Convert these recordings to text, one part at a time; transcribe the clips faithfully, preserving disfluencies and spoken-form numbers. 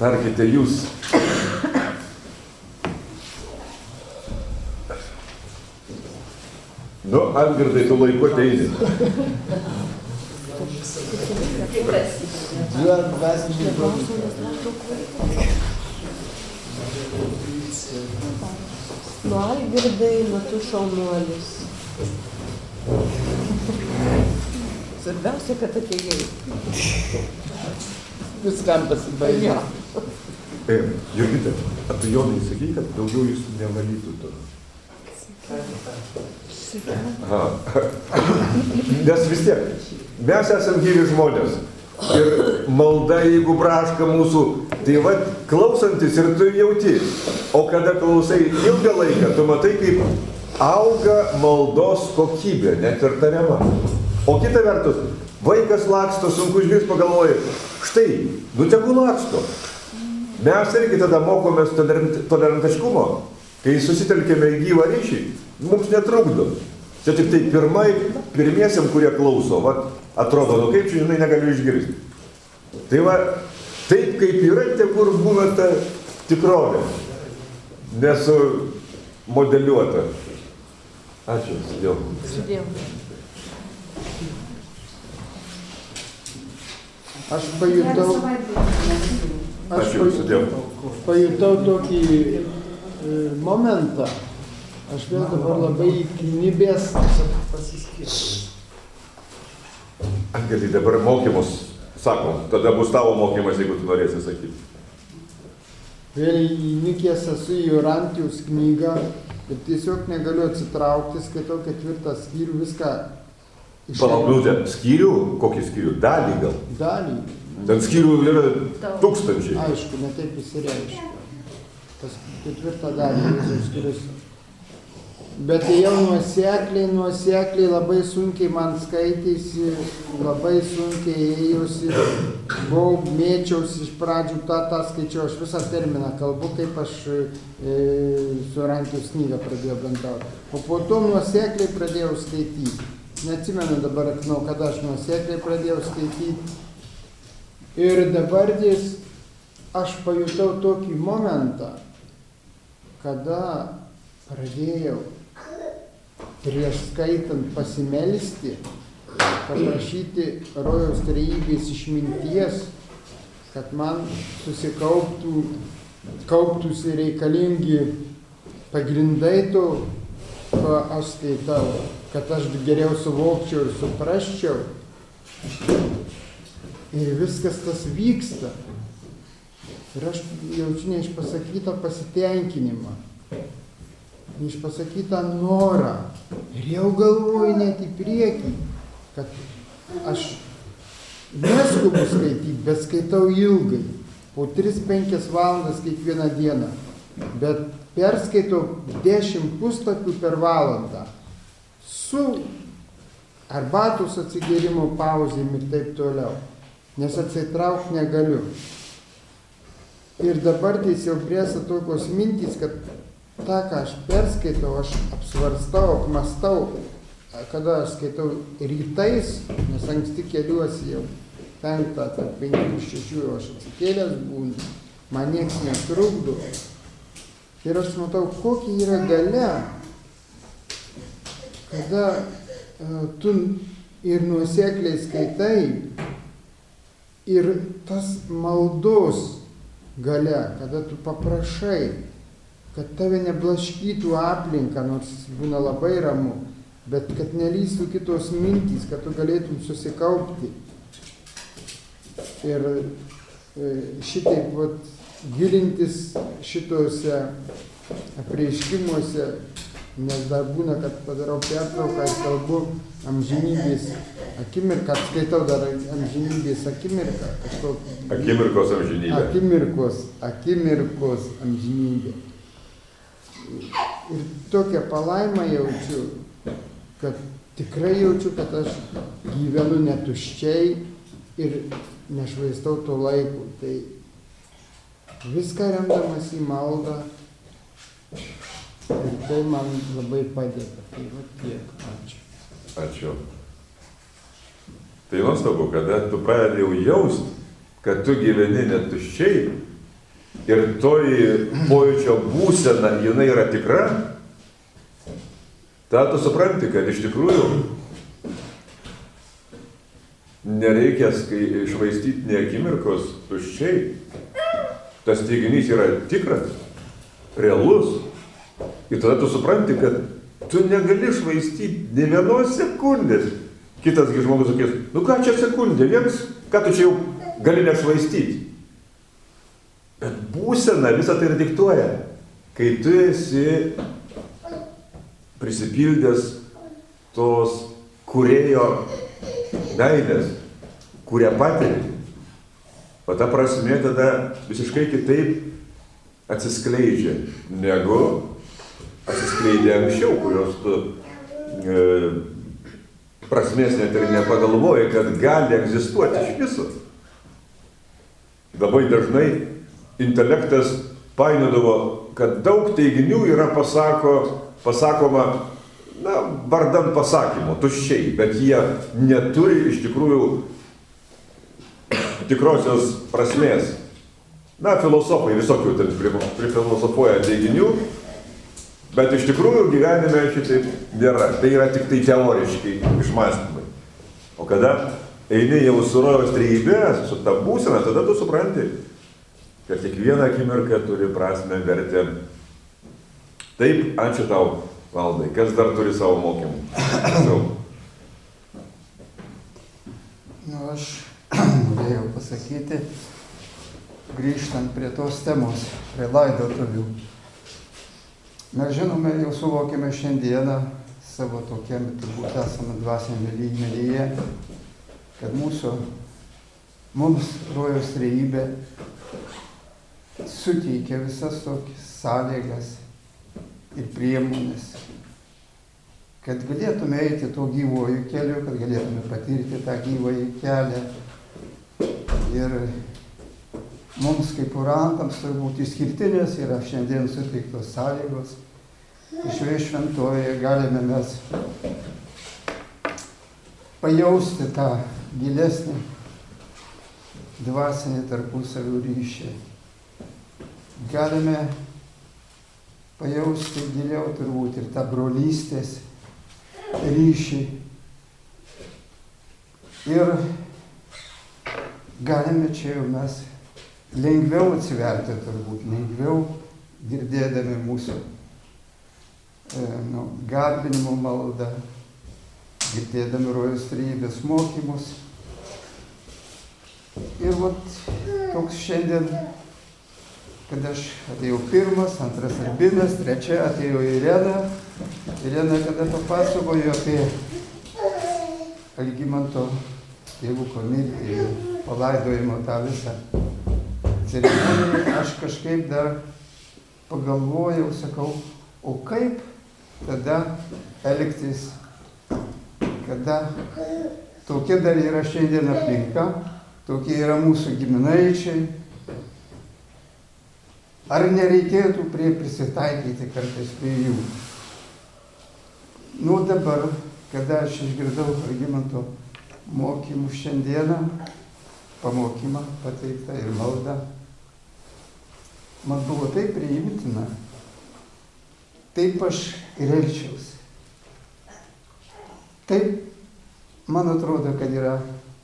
tarkite jūs. Nu, Algirdai, tu laiku ateini. Nu, Algirdai, nu tu šaunuolis. Svarbiausia, kad atėjai. Viskam pasibaigė. E, Jurgita, a tu Jonai sakai, kad daugiau jūs nevalytų to? Aha. Nes vis tiek, mes esam gyvi žmonės. Ir malda, jeigu braška mūsų, tai va, klausantis ir tu jauti. O kada klausai ilgą laiką, tu matai, kaip auga maldos kokybė, net ir tariama. O kita vertus, vaikas laksto, sunku išgirsti, pagalvoja, štai, nu tegu laksto. Mes irgi tada mokomės tolerantiškumo, kai susitelkėme į gyvą ryšį, mums netrukdo. Čia tik tai pirmai, pirmiesiam, kurie klauso, va, atrodo, nu kaip čia, žinai, negaliu išgirsti. Tai va, taip kaip yra, kur būna ta tikrovė, nesu modeliuota. Ačiū, sudėjau. Sudėjau. Aš pajutau, aš Ačiū, sudėjau. pajutau tokį e, momentą. Aš vėl dabar labai įknibęs. Angelį, dabar mokymus, sakom, tada bus tavo mokymas, jeigu tu norėsi sakyti. Vėl įnikęs esu į Jorantijos knygą ir tiesiog negaliu atsitraukti, skaitau ketvirtą skyrių, viską Palauk, minutę, skyrių? Kokį skyrių? Dalį gal? Dalį. Ten skyrių yra tūkstančiai. Aišku, ne taip įsireiškia. Tas ketvirtą dalį Jėzaus Kristus. Bet jau nuosekliai, nuosekliai labai sunkiai man skaitėsi, labai sunkiai ėjosi, buvau, mėčiausi iš pradžių, tą, tą skaičiau, aš visą terminą kalbu, kaip aš e, su Jorantijos knygą pradėjau bendrauti. O po to nuosekliai pradėjau skaityti. Neatsimenu dabar, nu, kada aš nuosekliai pradėjau skaityti. Ir dabar jis, aš pajutau tokį momentą, kada pradėjau prieš skaitant pasimelisti, paprašyti rojaus trejybės išminties, kad man susikauptų, kauptųsi reikalingi pagrindai to, ko aš skaitau, kad aš geriau suvokčiau ir suprasčiau. Ir viskas tas vyksta. Ir aš jaučiu neišpasakytą pasitenkinimą, neišpasakytą norą. Ir jau galvoju net į priekį, kad aš neskubu skaityti, bet skaitau ilgai, po tris penkias valandas kiekvieną dieną. Bet perskaitau dešimt puslapių per valandą. Su arbatos atsigėrimo pauzėm ir taip toliau. Nes atsitraukti negaliu. Ir dabar tiesiog priesa tokios mintys, kad tą, ką aš perskaitau, aš apsvarstau, apmastau, kada aš skaitau rytais, nes anksti keliuosi jau penktą, tarp penkių, šešių, aš atsikėlęs būnu, man nieks netrukdo. Ir aš matau, kokia yra galia, kada uh, tu ir nuosekliai skaitai, ir tas maldos galia, kada tu paprašai, kad tave neblaškytų aplinka, nors būna labai ramu, bet kad nelystų kitos mintys, kad tu galėtum susikaupti. Ir šitaip vat, gilintis šitose apreiškimuose, nes dar būna, kad padarau pertrauką ir kalbu amžinybės akimirką, skaitau dar amžinybės akimirką. Kažkokį, akimirkos amžinybė. Akimirkos, akimirkos amžinybė. Ir tokią palaimą jaučiu, kad tikrai jaučiu, kad aš gyvenu netuščiai ir nešvaistau to laiko. Tai viską remdamas į maldą ir tai man labai padeda. Tai va tiek. Ačiū. Ačiū. Tai nuostabu, kada tu pradedi jau jaust, kad tu gyveni netuščiai, ir toji pojūčio būsena, jinai yra tikra, tada tu supranti, kad iš tikrųjų nereikia išvaistyti nei akimirkos tuščiai. Tas teiginys yra tikras, realus. Ir tada tu supranti, kad tu negali švaistyti ne vienos sekundės. Kitasgi žmogus sakys, nu ką čia sekundė, viens, ką tu čia jau gali nešvaistyti. Bet būsena visą tai ir diktuoja, kai tu esi prisipildęs tos kūrėjo meilės, kurią patiri. O ta prasmė tada visiškai kitaip atsiskleidžia, negu atsiskleidė anksčiau, kurios tu e, prasmės net ir nepagalvoji, kad gali egzistuoti iš viso. Labai dažnai intelektas painiodavo, kad daug teiginių yra pasako, pasakoma, na, vardan pasakymo, tuščiai, bet jie neturi iš tikrųjų tikrosios prasmės. Na, filosofai visokių ten prifilosofuoja teiginių, bet iš tikrųjų gyvenime šitaip nėra. Tai yra tik tai teoriškai išmąstymai. O kada eini jau su rojaus trejybė, su ta būsena, tada tu supranti, kad kiekviena akimirka turi prasmę, vertę. Taip, ačiū tau, Valdai. Kas dar turi savo mokymų? Nu, aš norėjau pasakyti, grįžtant prie tos temos, prie laidotuvių. Mes žinome, jau suvokime šiandieną savo tokiam, turbūt esame dvasiniame lygmenyje, kad mūsų, mums rojaus trejybė suteikia visas tokias sąlygas ir priemonės, kad galėtume eiti tuo gyvuoju keliu, kad galėtume patirti tą gyvąjį kelią. Ir mums kaip orantams turbūt išskirtinės yra šiandien suteiktos sąlygos. Šioje šventovėje galime mes pajausti tą gilesnį dvasinį tarpusavio ryšį. Galime pajausti giliau turbūt ir tą brolystės ryšį. Ir galime čia jau mes lengviau atsiverti turbūt, lengviau girdėdami mūsų e, nu, garbinimo maldą, girdėdami rojaus trejybės mokymus. Ir vat toks šiandien, kad aš atėjau pirmas, antras Albinas, trečia atėjo Irena. Irena kada papasakojo apie Algimanto tėvuko mirtį ir palaidojimo tą visą ceremoniją, aš kažkaip dar pagalvojau, sakau, o kaip tada elgtis, kada tokia dar yra šiandien aplinka, tokie yra mūsų giminaičiai. Ar nereikėtų prie prisitaikyti kartais prie jų? Nu dabar, kada aš išgirdau Algimanto mokymus šiandieną, pamokymą pateiktą ir maldą, man buvo taip priimtina, taip aš ir elgčiausi. Taip, man atrodo, kad yra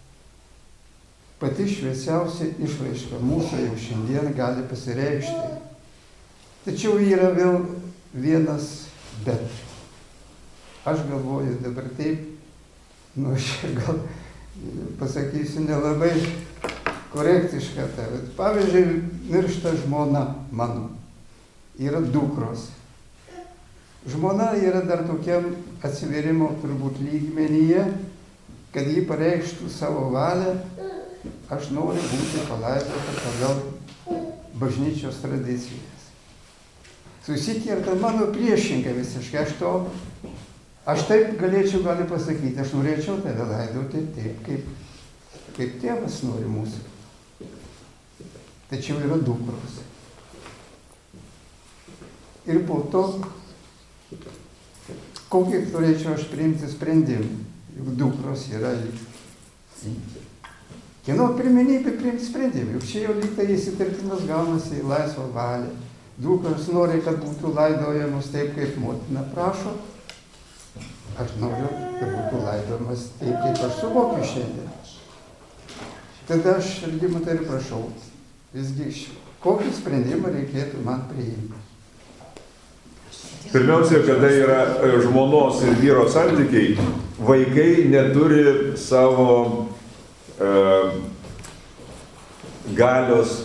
pati šviesiausia išraiška mūsų jau šiandien gali pasireikšti. Tačiau yra vėl vienas bet. Aš galvoju dabar taip, nu aš gal pasakysiu nelabai korektišką tą, bet pavyzdžiui, miršta žmona mano, yra dukros. Žmona yra dar tokiam atsiverimo turbūt lygmenyje, kad ji pareikštų savo valią, aš noriu būti palaidota pagal bažnyčios tradicijas. Susikerta mano priešingai visiškai, aš to, aš taip galėčiau gali pasakyti, aš norėčiau tave laidoti taip, kaip, kaip tėvas nori mūsų. Tačiau yra dukros. Ir po to, kokį turėčiau aš priimti sprendimą, juk dukros yra Kieno pirmenybė priimti sprendimą? Juk čia jau lyg tai įsitartimas gaunasi į laisvą valią. Dukros nori, kad būtų laidojamos taip, kaip motina prašo. Aš noriu, kad būtų laidojamas taip, kaip aš suvokiu šiandien. Tada aš Algimantai ir prašau, visgi kokį sprendimą reikėtų man priimti. Pirmiausia, kada yra žmonos ir vyro santykiai, vaikai neturi savo e, galios,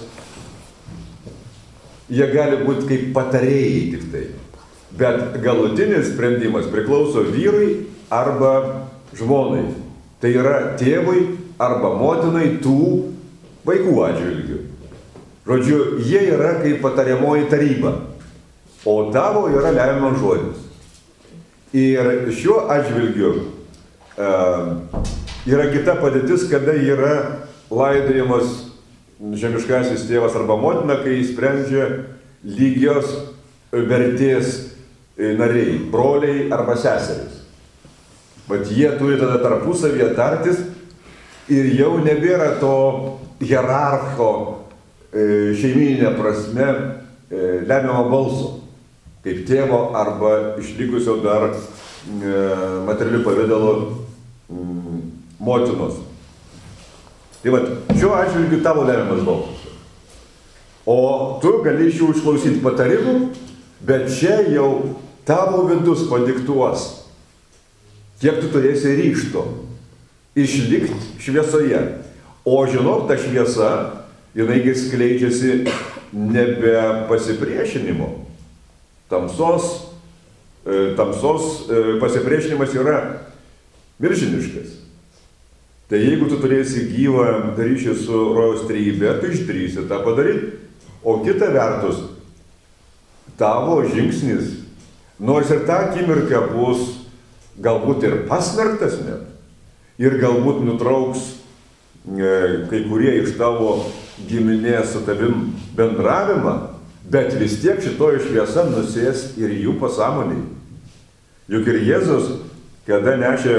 jie gali būti kaip patarėjai tik tai. Bet galutinis sprendimas priklauso vyrui arba žmonai. Tai yra tėvui arba motinai tų vaikų atžvilgių. Žodžiu, jie yra kaip patariamoji taryba, o tavo yra lemiamas žodis. Ir šiuo atžvilgiu e, yra kita padėtis, kada yra laidojamas žemiškasis tėvas arba motina, kai sprendžia lygios vertės nariai, broliai arba seserys. Bet jie turi tada tarpusavyje tartis ir jau nebėra to hierarcho e, šeimyninė prasme e, lemiamo balso, kaip tėvo arba išlikusio dar e, materialių pavidalo m, motinos. Tai vat, šiuo atžvilgiu tavo lemiamas balsas. O tu gali iš jų išklausyti patarimų, bet čia jau tavo vidus padiktuos, kiek tu turėsi ryžto išlikti šviesoje. O žinok, ta šviesa, jinai skleidžiasi nebe pasipriešinimo. Tamsos, tamsos pasipriešinimas yra milžiniškas. Tai jeigu tu turėsi gyvą ryšį su rojaus trejybe, tu išdrįsi tą padaryti. O kita vertus, tavo žingsnis, nors ir tą akimirką bus galbūt ir pasmerktas net, ir galbūt nutrauks e, kai kurie iš tavo giminės su tavim bendravimą, bet vis tiek šitoji šviesa nusės ir jų pasąmonėj. Juk ir Jėzus, kada nešė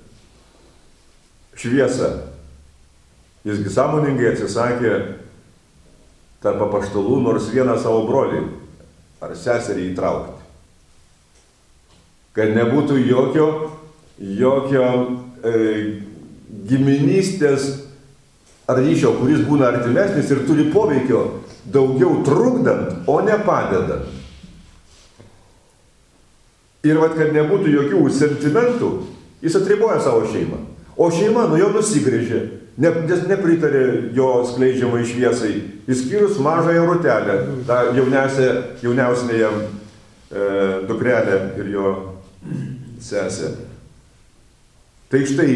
šviesą, jisgi sąmoningai atsisakė tarp apaštalų nors vieną savo brolį ar seserį įtraukti. Kad nebūtų jokio, jokio e, giminystės ar ryšio, kuris būna artimesnis ir turi poveikio daugiau trukdant, o ne padedant. Ir vat, kad nebūtų jokių sentimentų, jis atriboja savo šeimą. O šeima nuo jo nusigrėžė, ne, nes nepritarė jo skleidžiamai šviesai, išskyrus mažąją Rutelę, tą jauniausią jam e, dukrelę ir jo sesę. Tai štai,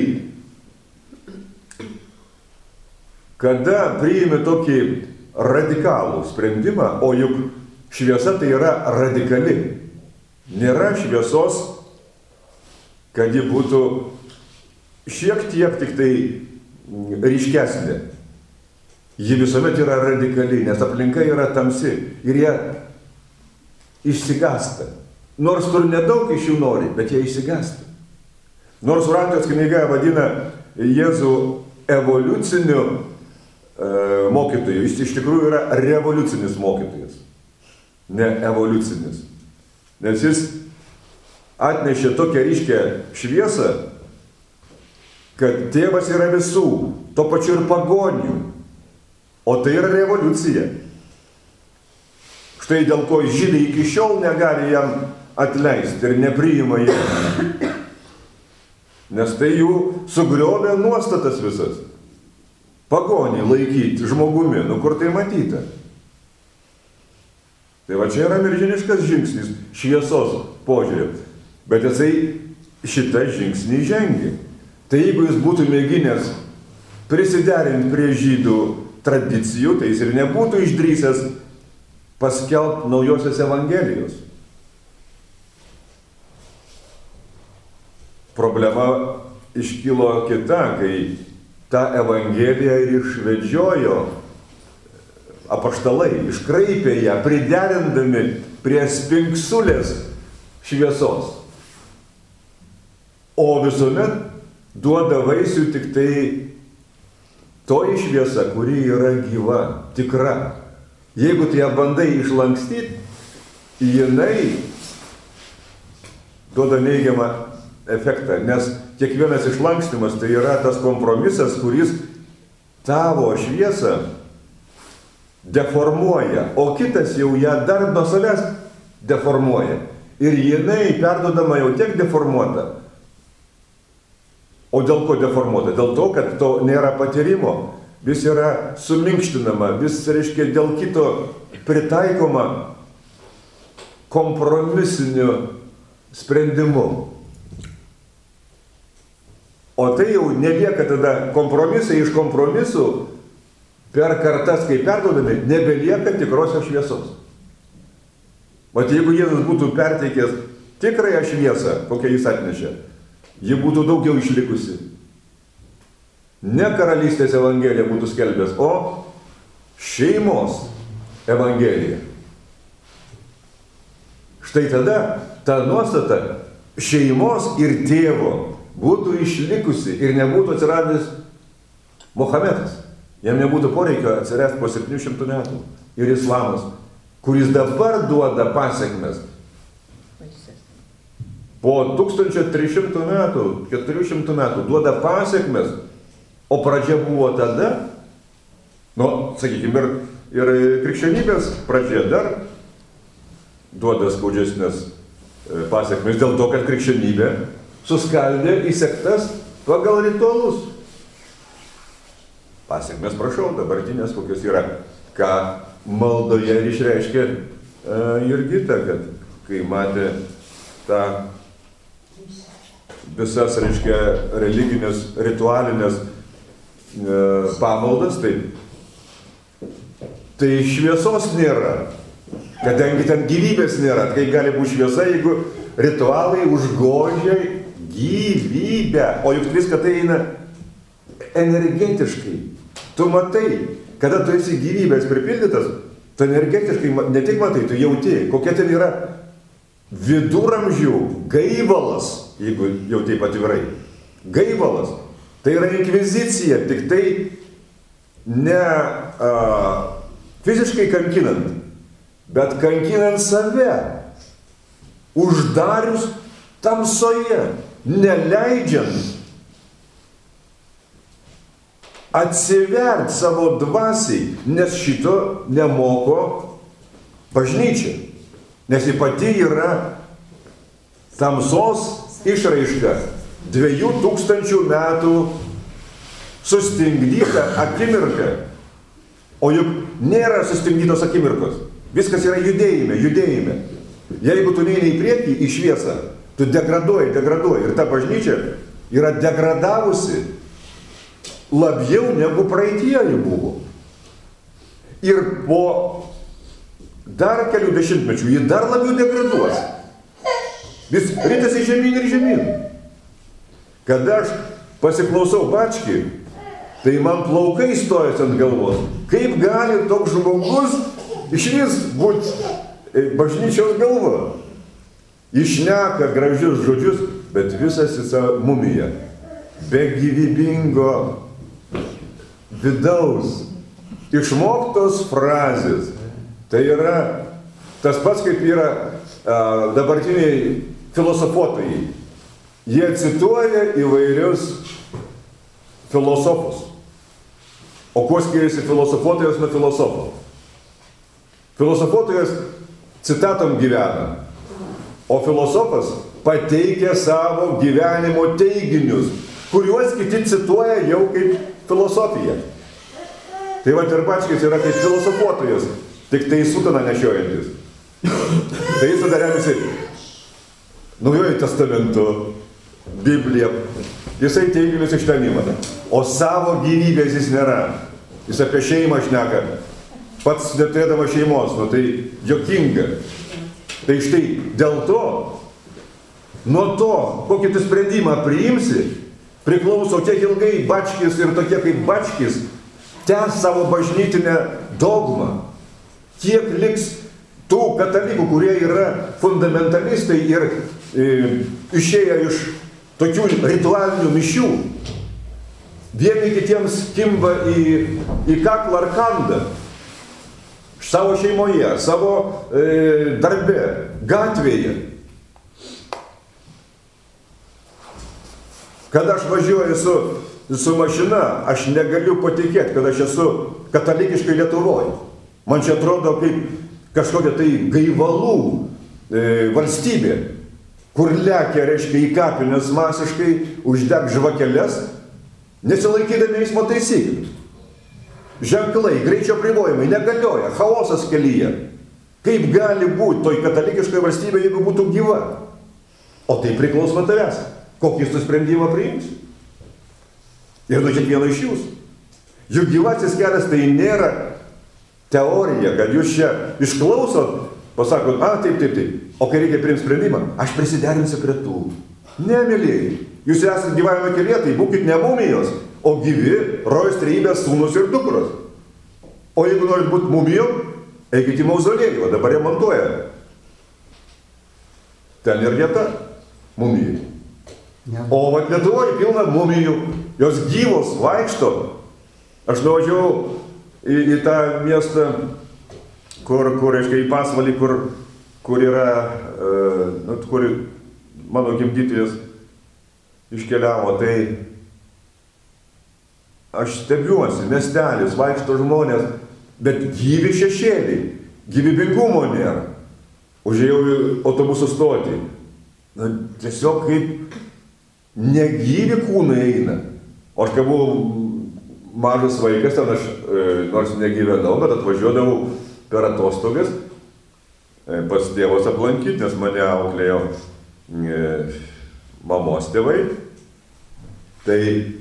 kada priimi tokį radikalų sprendimą, o juk šviesa tai yra radikali, nėra šviesos, kad ji būtų šiek tiek tik tai ryškesnė. Ji visuomet yra radikali, nes aplinka yra tamsi ir jie išsigąsta. Nors tur nedaug iš jų nori, bet jie išsigąsta. Nors Urantijos knyga vadina Jėzų evoliuciniu e, mokytoju, jis iš tikrųjų yra revoliucinis mokytojas, ne evoliucinis. Nes jis atnešė tokią ryškę šviesą, kad tėvas yra visų, to pačiu ir pagonių, o tai yra revoliucija. Štai dėl ko žydai iki šiol negali jam atleisti ir nepriima jį. Nes tai jų sugriovė nuostatas visas. Pagonį laikyti žmogumi, nu kur tai matyta. Tai va čia yra milžiniškas žingsnis šviesos požiūrė. Bet jisai šitą žingsnį žengia. Tai jeigu jis būtų mėginęs prisiderinti prie žydų tradicijų, tai jis ir nebūtų išdrįsęs paskelbti naujosios evangelijos. Problema iškilo kita, kai tą evangeliją ir išvedžiojo apaštalai, iškraipė ją, priderindami prie sfinksulės šviesos. O visuomet duoda vaisių tik tai toji šviesa, kuri yra gyva, tikra. Jeigu tu ją bandai išlankstyti, jinai duoda neigiamą efektą, nes kiekvienas išlankstymas tai yra tas kompromisas, kuris tavo šviesą deformuoja, o kitas jau ją dar nuo savęs deformuoja. Ir jinai perduodama jau tiek deformuota. O dėl ko deformuota? Dėl to, kad to nėra patyrimo. Vis yra suminkštinama, vis, reiškia, dėl kito pritaikoma kompromisiniu sprendimu. O tai jau nelieka tada kompromisai iš kompromisų, per kartas, kai perduodami, nebelieka tikrosios šviesos. Vat jeigu Jėzus būtų perteikęs tikrąją šviesą, kokią jis atnešė, ji būtų daugiau išlikusi. Ne karalystės evangelija būtų skelbęs, o šeimos evangelija. Štai tada ta nuostata šeimos ir tėvo būtų išlikusi ir nebūtų atsiradęs Mohamedas. Jam nebūtų poreikio atsirasti po septynių šimtų metų. Ir islamas, kuris dabar duoda pasekmes. Po tūkstančio trijų šimtų metų, keturių šimtų metų duoda pasekmes, o pradžia buvo tada, nu, sakykime, ir, ir krikščionybės pradžia dar duoda skaudžesnės pasekmes dėl to, kad krikščionybė suskaldė į sektas pagal ritualus. Pasekmes, prašau, dabartinės kokios yra, ką maldoje ir išreiškė uh, Jurgita, kad kai matė tą visas, reiškia, religinės, ritualinės uh, pamaldas, tai, tai šviesos nėra, kadangi ten gyvybės nėra. Kaip gali būti šviesa, jeigu ritualai užgožia gyvybę, o juk viską tai eina energetiškai. Tu matai, kada tu esi gyvybės pripildytas, tu energetiškai ne tik matai, tu jauti, kokia ten yra viduramžių gaivalas, jeigu jau taip atvirai. Gaivalas. Tai yra inkvizicija, tik tai ne a, fiziškai kankinant, bet kankinant save, uždarius tamsoje, neleidžiant atsivert savo dvasiai, nes šito nemoko bažnyčia. Nes ji pati yra tamsos išraiška, dviejų tūkstančių metų sustingdyta akimirka. O juk nėra sustingdytos akimirkos. Viskas yra judėjime, judėjime. Jeigu tu neini į priekį, į šviesą, tu degraduoji, degraduoji. Ir ta bažnyčia yra degradavusi labiau negu praeitieji buvo. Ir po dar kelių dešimtmečių ji dar labiau degraduos. Vis ritasi žemyn ir žemyn. Kada aš pasiklausau Bačkį, tai man plaukai stojasi ant galvos. Kaip gali toks žmogus išvis būti bažnyčios galva? Išneka gražius žodžius, bet visas jis mumija. Be gyvybingo vidaus, išmoktos frazės. Tai yra tas pats, kaip yra a, dabartiniai filosofuotojai. Jie cituoja įvairius filosofus. O kuo skiriasi filosofuotojas nuo filosofo? Filosofuotojas citatom gyvena, o filosofas pateikia savo gyvenimo teiginius, kuriuos kiti cituoja jau kaip filosofiją. Tai va, ir Bačkis yra kaip filosofuotojas, tik tai sutaną nešiojantis. Tai jis tada remiasi Naujuoju testamentu, Biblija. Jisai teiginius iš ten įmata. O savo gyvybės jis nėra. Jis apie šeimą šneka. Pats neturėdama šeimos, nu tai juokinga. Tai štai dėl to, nuo to, kokį tu sprendimą priimsi, priklauso, kiek ilgai Bačkis ir tokie kaip Bačkis tęs savo bažnytinę dogmą. Kiek liks tų katalikų, kurie yra fundamentalistai ir e, išėję iš tokių ritualinių mišių. vieni kitiems kimba į, į kaklą ar kandą. Savo šeimoje, savo e, darbe, gatvėje. Kada aš važiuoju su, su mašina, aš negaliu patikėti, kad aš esu katalikiškai Lietuvoje. Man čia atrodo kaip kažkokia tai gaivalų e, valstybė, kur lekia, reiškia, į kapines masiškai, uždeg žvakeles, nesilaikydami eismo taisyklių. Ženklai, greičio apribojimai negalioja, chaosas kelyje. Kaip gali būti toj katalikiškoje valstybėje, jeigu būtų gyva? O tai priklauso nuo tavęs. Kokį tu sprendimą priims? Ir nuo kiekvieno iš jūsų. Juk gyvasis kelias tai nėra teorija, kad jūs čia išklausot, pasakot, a, taip, taip, taip. O kai reikia priimti sprendimą, aš prisiderinsiu prie tų. Ne, mėlyjei, jūs esate gyvavimo kelyje, tai būkit ne mumijos, o gyvi rojos trejybės sūnus ir dukros. O jeigu norit būti mumijom, eikit į mauzolėjų, o dabar remontuoja. Ten ir vieta mumijai. O vat Lietuvoje pilna mumijų, jos gyvos vaikšto. Aš nuvažiavau į, į tą miestą, kur, kur, reiškia, į Pasvalį, kur, kur yra, e, nu, kur mano gimdytojas iškeliavo, tai aš stebiuosi, miestelis, vaikšto žmonės, bet gyvi šešėliai, gyvybingumo nėra. Užėjau į autobusų stotį. Na, tiesiog kaip negyvi kūnai eina. O aš kai buvau mažas vaikas, ten aš e, nors negyvenau, bet atvažiuodavau per atostogas e, pas tėvos aplankyti, nes mane auklėjo e, mamos tėvai. Tai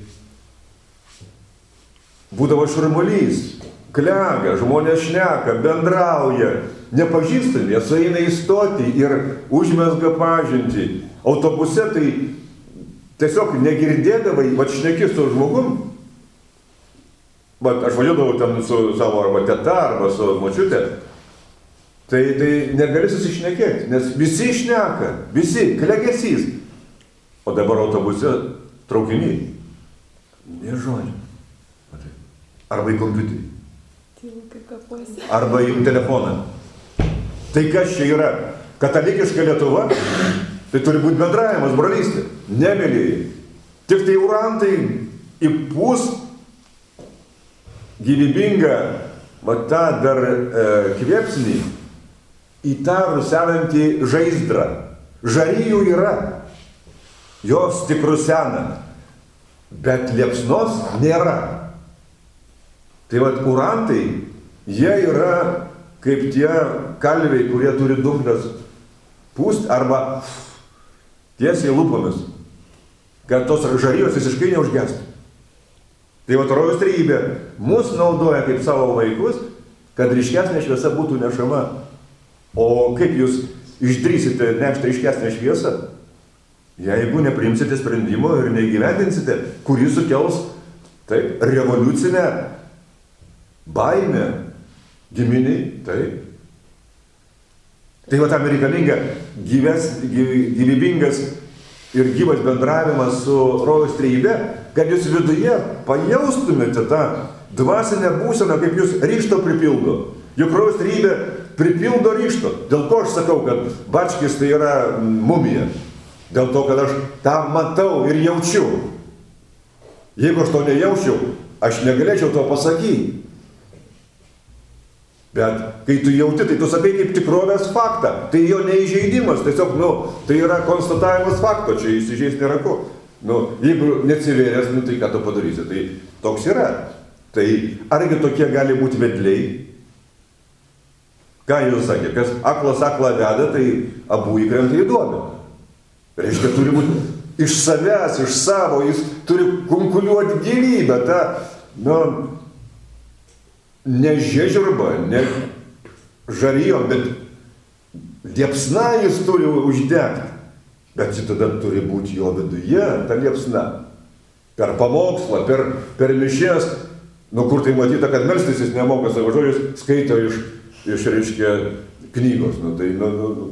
būdavo šurmulys, klega, žmonės šneka, bendrauja, nepažįstami, jie sueina į stotį ir užmezga pažintį. Autobuse tai tiesiog negirdėdavai, vat šneki su žmogum. Vat aš važiuodavau ten su savo arba teta, arba su močiutė. Tai, tai negali susišnekėti, nes visi šneka, visi, klegesys. O dabar autobuse traukiniai. Nė žodžio. Arba į kompiuterį. Arba į telefoną. Tai kas čia yra? Katalikiška Lietuva? Tai turi būti bendravimas, brolystė. Nemėlėjai. Tik tai urantai įpūs gyvybingą, va tą dar e, kvėpsnį į tą rusenantį žaizdrą. Žarijų yra. Jos tik rusena. Bet liepsnos nėra. Tai vat urantai, jie yra kaip tie kalviai, kurie turi dumbles pūst arba tiesiai lūpomis, kad tos žarijos visiškai neužgestų. Tai vat rojos trejybė mus naudoja kaip savo vaikus, kad ryškesnė šviesa būtų nešama. O kaip jūs išdrysite nešti ryškesnę šviesą, jeigu nepriimsite sprendimo ir neįgyvendinsite, kuris sukels taip, revoliucinę baimę giminiai, taip. Tai va tam reikalinga gyves, gyvybingas ir gyvas bendravimas su rojos trejybe, kad jūs viduje pajaustumėte tą dvasinę būseną, kaip jūs ryžto pripildo. Juk rojos trejybė pripildo ryžto. Dėl ko aš sakau, kad Bačkis tai yra mumija? Dėl to, kad aš tą matau ir jaučiu. Jeigu aš to nejaučiau, aš negalėčiau to pasakyti. Bet kai tu jauti, tai tu sakai kaip tikrovės faktą. Tai jo neįžeidimas, tiesiog, nu, tai yra konstatavimas fakto, čia įsižeis nėra ko. Nu, jeigu neatsivėrės, nu, tai ką tu padarysi, tai toks yra. Tai argi tokie gali būti vedliai? Ką jūs sakė, kas aklas aklą veda, tai abu įkrenta į duobę. Reiškia, turi būti iš savęs, iš savo, jis turi kunkuliuoti gyvybę, tą, nu, ne žiežirba, ne žarijom, bet liepsna jis turi uždegti. Bet jis tada turi būti jo viduje, ta liepsna. Per pamokslą, per, per mišės, nu kur tai matyta, kad melstis jis nemoka savo žodžius, skaito iš, iš reiškia, knygos. Nu, tai, nu, nu,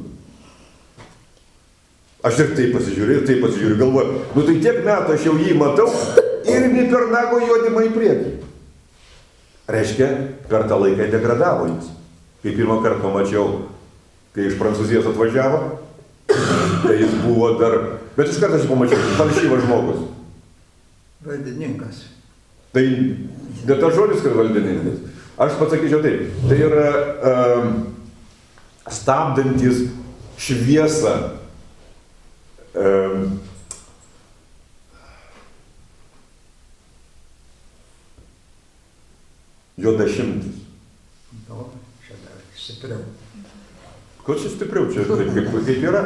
aš ir taip pasižiūrėjau, ir taip pasižiūrėjau, galvoju, nu tai tiek metų aš jau jį matau ir ir eini per nago juodimą į priekį. Reiškia, per tą laiką degradavo jis. Kai pirmą kartą pamačiau, kai iš Prancūzijos atvažiavo, tai jis buvo dar... Bet iš karto aš pamačiau, falšyvas žmogus. Valdininkas. Tai, bet tas žodis, kad valdininkas. Aš pasakyčiau taip, tai yra um, stabdantis šviesą um, juodašimtis. Nu, čia dar stipriau. Ko čia stipriau? Čia taip, kaip, kaip yra?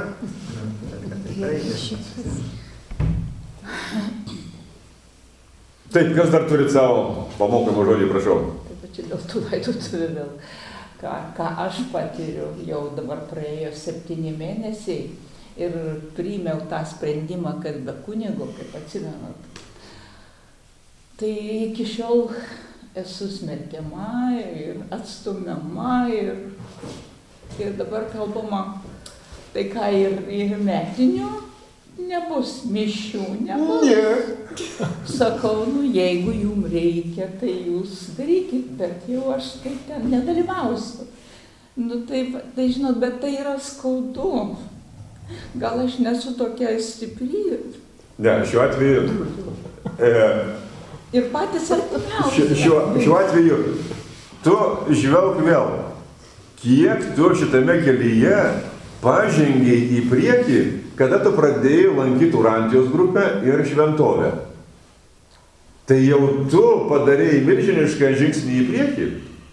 Taip, kas dar turit savo pamokamą žodį, prašau. Taip, čia dėl tų laidotuvių vėl. Ką, ką aš patyriu, jau dabar praėjo septyni mėnesiai ir priėmiau tą sprendimą, kad be kunigo, kaip atsimenat. Tai iki šiol esu smerkiama ir atstumiama ir, ir dabar kalbama, tai ką ir, ir metinių nebus, mišių nebus. Ne. Sakau, nu jeigu jums reikia, tai jūs darykit, bet jau aš kaip ten nedalyvausiu. Nu tai, tai žinot, bet tai yra skaudu. Gal aš nesu tokia stipri. Ne, šiuo atveju... E, Ir patys artimiausi. Šiuo, šiuo atveju tu žvelg vėl, kiek tu šitame kelyje pažengiai į priekį, kada tu pradėjai lankyti Urantijos grupę ir šventovę. Tai jau tu padarėjai milžinišką žingsnį į priekį,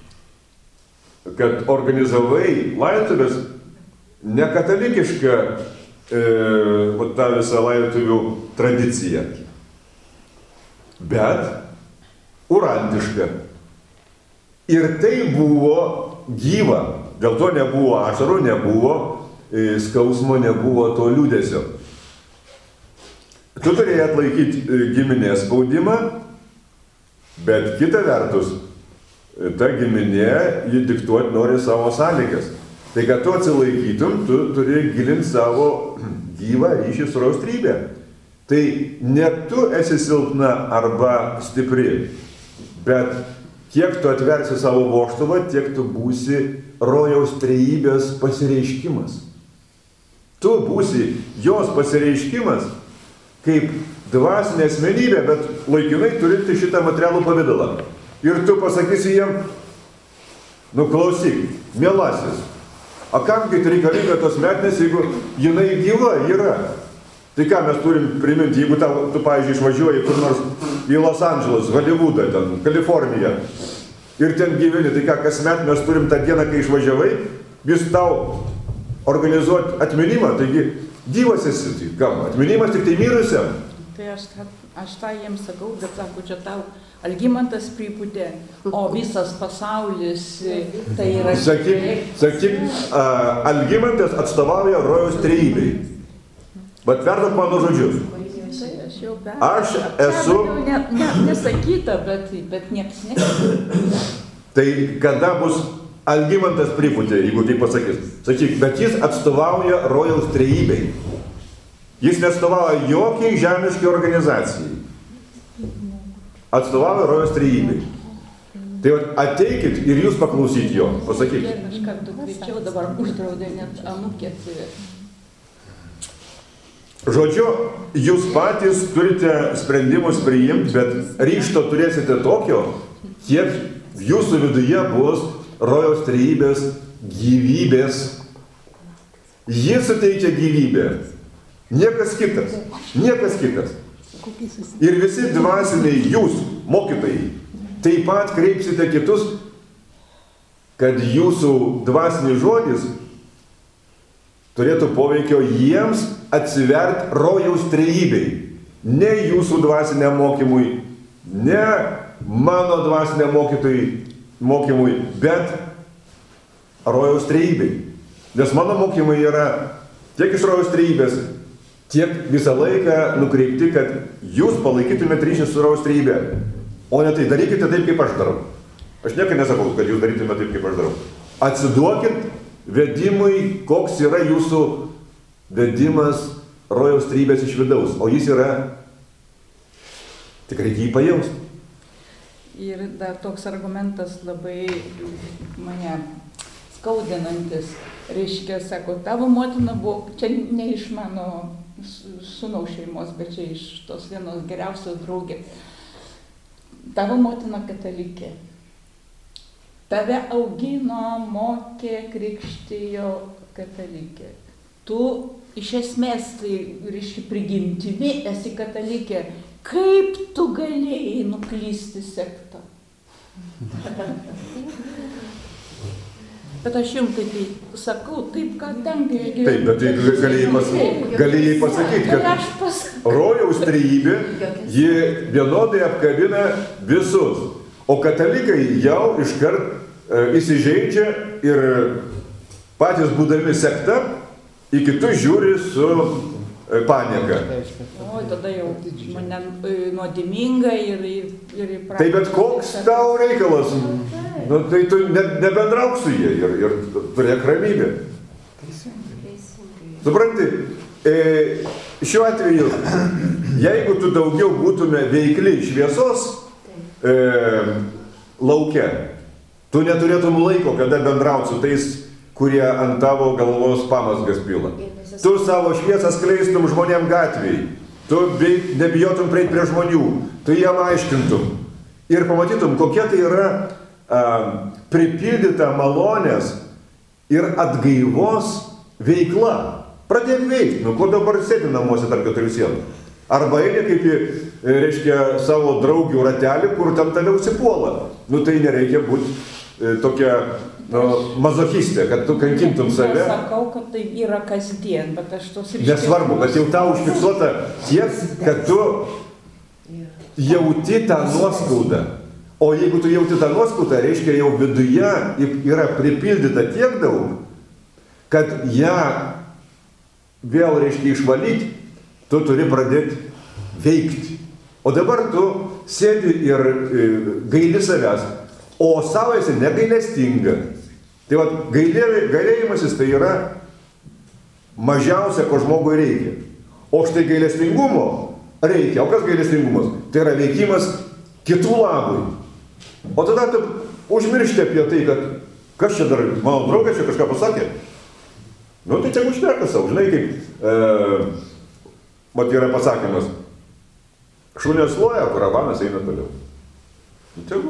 kad organizavai laidotuvės ne katalikišką e, tą visą laidotuvių tradiciją, bet urantiška. Ir tai buvo gyva. Dėl to nebuvo ašarų, nebuvo e, skausmo, nebuvo to liūdesio. Tu turėjai atlaikyti e, giminės spaudimą, bet kita vertus, e, ta giminė, ji diktuoti nori savo sąlygas. Tai kad tu atsilaikytum, tu turėjai gilinti savo gyvą ryšį su raustrybė. Tai ne tu esi silpna arba stipri, bet kiek tu atversi savo vožtuvą, tiek tu būsi rojaus trejybės pasireiškimas. Tu būsi jos pasireiškimas kaip dvasinė asmenybė, bet laikinai turinti šitą materialų pavidalą. Ir tu pasakysi jiem, nu klausyk, mielasis, o kamgi tai reikalinga tos metinės, jeigu jinai gyva yra? Tai ką mes turim priminti, jeigu tau, tu, pavyzdžiui, išvažiuoji kur nors į Los Andželas, Holivudą, ten, Kaliforniją, ir ten gyveni, tai ką, kasmet mes turim tą dieną, kai išvažiavai, vis tau organizuoti atminimą, taigi gyvas esi, tai kam, atminimas tik tai mirusiam. Tai aš, aš tą jiems sakau, bet sako, čia tau Algimantas pripūtė, o visas pasaulis tai yra... Sakyk, sakyk, uh, Algimantas atstovauja rojaus trejybei. Bet perduok mano žodžius. Tai aš jau be... Aš esu... Ne, ne, nesakyta, bet, bet nieks nesakyta. Tai kada bus Algimantas pripūtė, jeigu taip pasakys? Sakyk, bet jis atstovauja rojaus trejybei. Jis neatstovauja jokiai žemiškai organizacijai. Atstovauja rojaus trejybei. Tai ateikit ir jūs paklausyti jo, pasakykit. Aš kartu greičiau dabar uždraudė net anūkė atsiverti. Žodžiu, jūs patys turite sprendimus priimti, bet ryžto turėsite tokio, kiek jūsų viduje bus rojaus trejybės gyvybės. Jis suteikia gyvybę. Niekas kitas. Niekas kitas. Ir visi dvasiniai jūs, mokytojai, taip pat kreipsite kitus, kad jūsų dvasinis žodis turėtų poveikio jiems atsivert rojaus trejybei. Ne jūsų dvasiniam mokymui, ne mano dvasiniam mokytojui, mokymui, bet rojaus trejybei. Nes mano mokymai yra tiek iš rojaus trejybės, tiek visą laiką nukreipti, kad jūs palaikytumėte ryšį su rojaus trejybė. O ne tai darykite taip, kaip aš darau. Aš niekada nesakau, kad jūs darytumėte taip, kaip aš darau. Atsiduokit vedimui, koks yra jūsų vedimas rojaus trejybės iš vidaus. O jis yra Tik reikia jį pajausti. Ir dar toks argumentas labai mane skaudinantis. Reiškia, sako, tavo motina buvo, čia ne iš mano sūnaus šeimos, bet čia iš tos vienos geriausios draugės. Tavo motina katalikė. Tave augino, mokė, krikštijo katalikė. Tu iš esmės, tai reiškia, prigimtimi esi katalikė. Kaip tu galėjai nuklysti sektą? Bet aš jums taip sakau, taip, ką tenka išgyventi. Taip, bet tai galėjai pasakyti, galėjai pasakyti, kad pas... rojaus trejybė, ji vienodai apkabina visus. O katalikai jau iškart e, įsižeidžia ir patys būdami sekta, į kitus žiūri su e, panieka. O, tada jau mane nuodiminga ir į praktiką. Tai bet koks tau reikalas, nu, tai tu ne, nebendrauk su jie ir, ir turėk ramybę. Supranti, e, šiuo atveju, jeigu tu daugiau būtume veikli šviesos e, lauke, tu neturėtum laiko, kada bendrauti su tais, kurie ant tavo galvos pamasgas pila. Tu savo šviesą skleistum žmonėm gatvėj, tu nebijotum prieiti prie žmonių, tu jiem aiškintum ir pamatytum, kokia tai yra a, pripildyta malonės ir atgaivos veikla. Pradėk veikti, nu ko dabar sėdi namuose tarp keturių sienų. Arba eini kaip į, reiškia, savo draugių ratelį, kur tam tave užsipuola. Nu tai nereikia būti e, tokia nu, mazochistė, kad tu kankintum save. Aš sakau, kad tai yra kasdien, bet aš tos ir... Nesvarbu, bet jau tau užfiksuota tiek, kad tu jauti tą nuoskaudą. O jeigu tu jauti tą nuoskaudą, reiškia jau viduje yra pripildyta tiek daug, kad ją vėl reiškia išvalyti, tu turi pradėti veikti. O dabar tu sėdi ir e, gaili savęs, o savo esi negailestinga. Tai va, gailė, gailėjimasis tai yra mažiausia, ko žmogui reikia. O štai gailestingumo reikia. O kas gailestingumas? Tai yra veikimas kitų labui. O tada tu užmiršti apie tai, kad kas čia dar, mano draugas čia kažką pasakė. Nu tai čia užteka savo, žinai, kaip e, mat yra pasakymas, šunės loja, karavanas eina toliau. Nu tegu.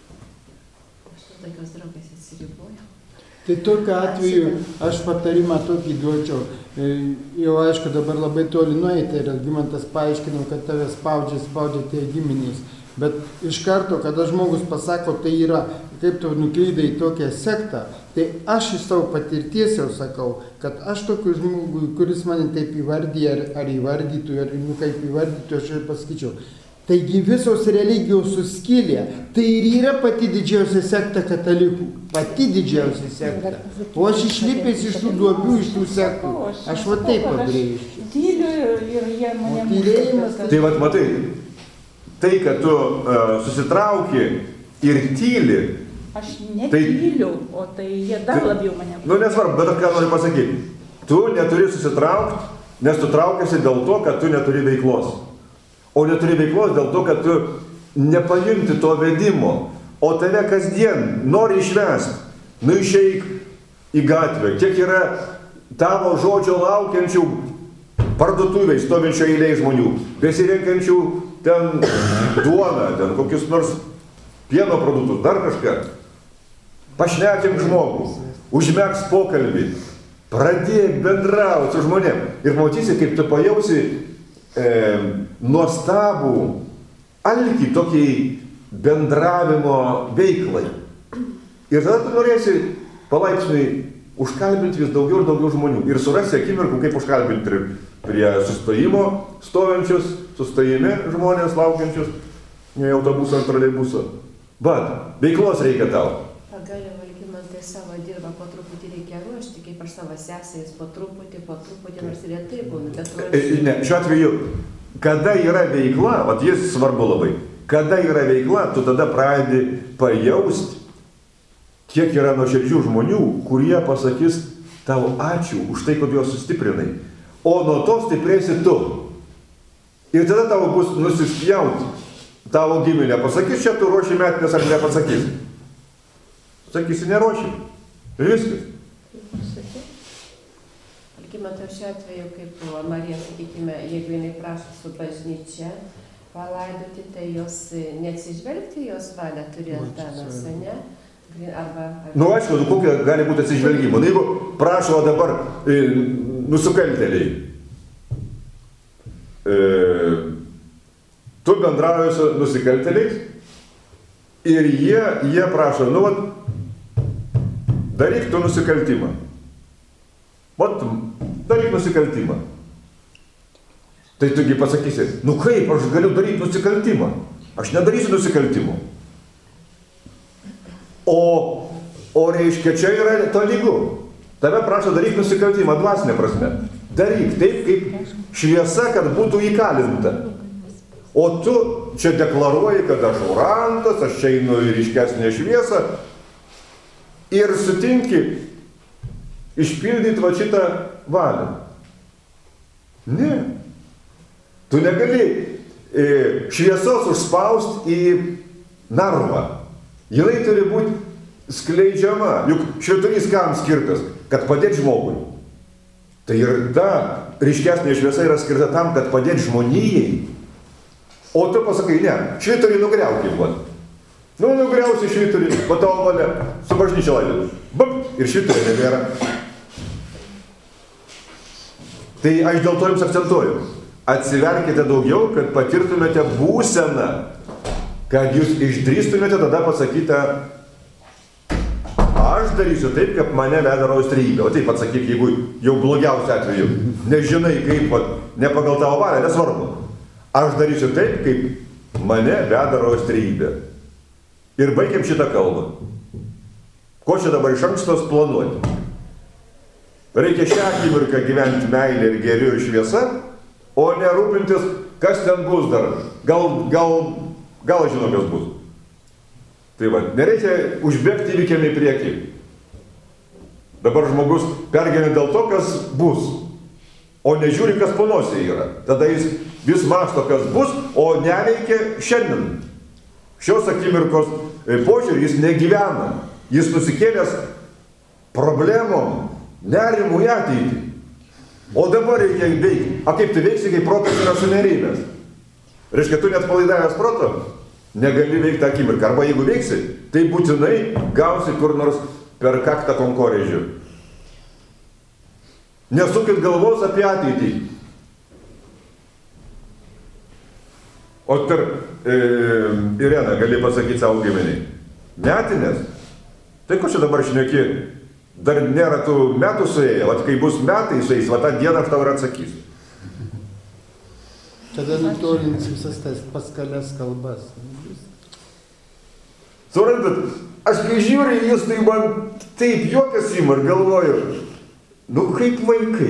Tokios draugės atsiriboja. Tai tokiu atveju aš patarimą tokį duočiau. E, jau aišku, dabar labai toli nueita ir Algimantas paaiškino, kad tave spaudžia, spaudžia tie giminės. Bet iš karto, kada žmogus pasako, tai yra, kaip tu nuklydai į tokią sektą, tai aš iš savo patirties jau sakau, kad aš tokiu žmogui, kuris mane taip įvardyja, ar, ar įvardytų, ar nu, kaip įvardytų, aš ir pasakyčiau. Taigi visos religijos suskilė, tai ir yra pati didžiausia sekta katalikų, pati didžiausia sekta. O aš išlipęs iš tų duobių, iš tų sektų, aš va taip pabrėžčiau. Tyliu ir jie mane... Tylėjimas. Tai vat matai, tai, kad tu uh, susitrauki ir tyli. Aš netyliu, tai, o tai jie dar tai, labiau mane... Nu nesvarbu, bet ką noriu pasakyti. Tu neturi susitraukti, nes tu traukiasi dėl to, kad tu neturi veiklos. O neturi veiklos dėl to, kad tu nepajunti to vedimo. O tave kasdien nori išvesti. Nu išeik į gatvę. Kiek yra tavo žodžio laukiančių parduotuviai stovinčio eilėj žmonių, besirenkančių ten duoną, ten kokius nors pieno produktus, dar kažką. Pašnekink žmogų, užmegzk pokalbį, pradėk bendrauti su žmonėm ir matysi, kaip tu pajausi e, nuostabų alkį tokiai bendravimo veiklai. Ir tada tu norėsi palaipsniui užkalbinti vis daugiau ir daugiau žmonių ir surasti akimirkų, kaip užkalbinti prie sustojimo stovinčius, sustojime žmonės laukiančius autobuso ar troleibuso. Bet veiklos reikia tau. Pagaliau Algimantai savo dirba, po truputį reikia ruošti, kaip aš savo sesės, po truputį, po truputį, nors retai būna, bet ruošti. Ne, šiuo atveju, kada yra veikla, vat jis svarbu labai, kada yra veikla, tu tada pradedi pajausti, kiek yra nuoširdžių žmonių, kurie pasakys tau ačiū už tai, kad juos sustiprinai. O nuo to stiprėsi tu. Ir tada tau bus nusispjauti tavo giminė pasakys, čia tu ruoši metinės ar nepasakys. Sakysi, neruoši. Ir viskas. Algimantai, šiuo atveju, kaip buvo Marija, sakykime, jeigu jinai prašo su bažnyčia palaidoti, tai jos neatsižvelgti jos valią turėjo Antanas, ne? Arba... Nu, aišku, nu, kokia gali būti atsižvelgimo. Nu, jeigu prašo dabar e, nusikaltėliai, e, tu bendrauji su nusikaltėliais ir jie, jie prašo, nu, vat, daryk tu nusikaltimą. Vat, daryk nusikaltimą. Tai tugi pasakysi, nu kaip aš galiu daryti nusikaltimą? Aš nedarysiu nusikaltimų. O, o reiškia, čia yra tolygu. Tave prašo daryti nusikaltimą, dvasinė prasme. Daryk taip, kaip šviesa, kad būtų įkalinta. O tu čia deklaruoji, kad aš orantas, aš čia einu į ryškesnę šviesą ir sutinki išpildyti va šitą valią. Ne. Tu negali e, šviesos užspausti į narvą. Jinai turi būti skleidžiama. Juk švyturys kam skirtas? Kad padėti žmogui. Tai ir ta ryškesnė šviesa yra skirta tam, kad padėti žmonijai. O tu pasakai, ne, švyturį nugriaukim, va. Nu, nugriausi švyturį, va tavo valia, su bažnyčia laidoti. Bap, ir švyturį nebėra. Tai aš dėl to jums akcentuoju. Atsiverkite daugiau, kad patirtumėte būseną, kad jūs išdrįstumėte tada pasakyti, aš darysiu taip, kaip mane veda Rojaus trejybė. O taip atsakyk, jeigu jau blogiausiu atveju nežinai kaip, va, ne pagal tavo valią, nesvarbu. Aš darysiu taip, kaip mane veda Rojaus trejybė. Ir baigiam šitą kalbą. Ko čia dabar iš ankstos planuoti? Reikia šią akimirką gyventi meilę ir geriu ir šviesa, o nerūpintis, kas ten bus dar. Gal, gal, gal žinau, kas bus. Tai va, nereikia užbėgti įvykiam į priekį. Dabar žmogus pergyvena dėl to, kas bus, o nežiūri, kas po nosį yra. Tada jis vis mąsto, kas bus, o neveikia šiandien. Šios akimirkos požiūrį jis negyvena. Jis nusikėlęs problemom, nerimų į ateitį. O dabar reikia veikti. A kaip tu veiksi, kai protas yra sunerimęs? Reiškia, tu net palaidavęs proto negali veikti akimirką. Arba jeigu veiksi, tai būtinai gausi kur nors per kaktą konkorėžių. Nesukit galvos apie ateitį. O per e, Ireną gali pasakyti savo giminiai. Metinės? Tai ko čia dabar šneki? Dar nėra tų metų suėję, vat kai bus metai suėjęs, va tą dieną aš tau ir atsakysiu. Tada nutolins visas tas paskalės kalbas. Suprantat, aš kai žiūriu, jūs tai man taip juokas ima ir galvoju, nu kaip vaikai.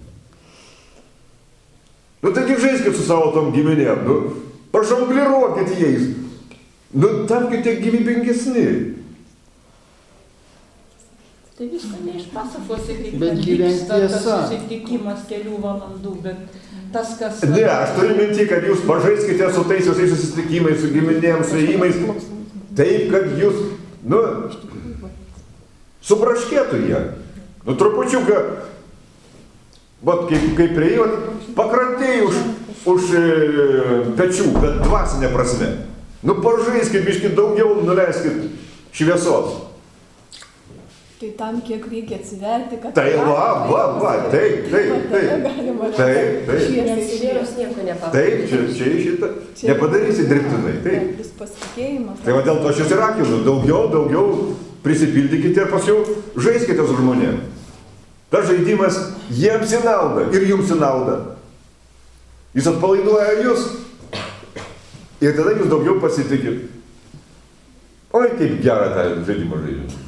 Nu taigi žaiskit su savo tom giminėm, nu pažongliruokit jais, nu tapkite gyvybingesni. Tai visko neišpasakosi, kaip Bet vyksta tas tiesa. susitikimas kelių valandų, bet tas, kas... Ne, aš turiu minti, kad jūs pažaiskite su tais visais susitikimais, su giminėm, su įėjimais, taip, kad jūs, nu, subraškėtų jie. Nu, trupučiuką, vat, kaip, kaip priėjot, pakrantėjai už, už e, pečių, bet dvasinė prasme. Nu, pažaiskit, biškit daugiau, nuleiskit šviesos. Tai tam, kiek reikia atsiverti, kad... Tai va, va, va, taip, taip, taip, taip, taip. Nesivėrus nieko nepapasakoti. Taip, čia, čia šitą nepadarysi dirbtinai, taip. Bus pasitikėjimas. Tai va dėl to aš jūs ir rakinu, daugiau, daugiau prisipildykite ir paskui žaiskite su žmonėm. Tas žaidimas jiems į naudą ir jums į naudą. Jis atpalaiduoja jūs ir tada jūs daugiau pasitikit. Oi, kaip gerą tą žaidimą žaidimą.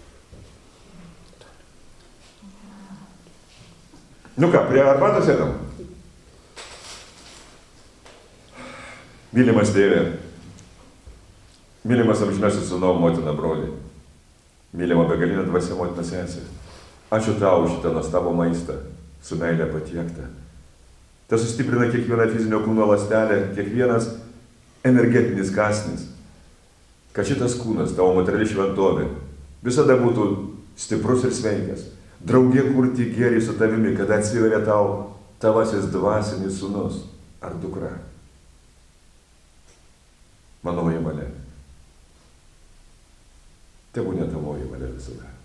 Nu ką, prie arbatos sėdam? Mylimas tėvė, mylimas amžinasis sūnau, motina, broliai, mylima begalinė dvasia, motina, sesė. Ačiū tau už šitą nuostabų maistą, su meilė patiektą. Tai sustiprina kiekvieną fizinio kūno ląstelę, kiekvienas energetinis kąsnis, kad šitas kūnas, tavo materiali šventovė, visada būtų stiprus ir sveikas. Draugė kurti gėrį su tavimi, kad atsiveria tau tavasis dvasinis sūnus ar dukra. Manoji valia. Tebūnė tavoji valia visada.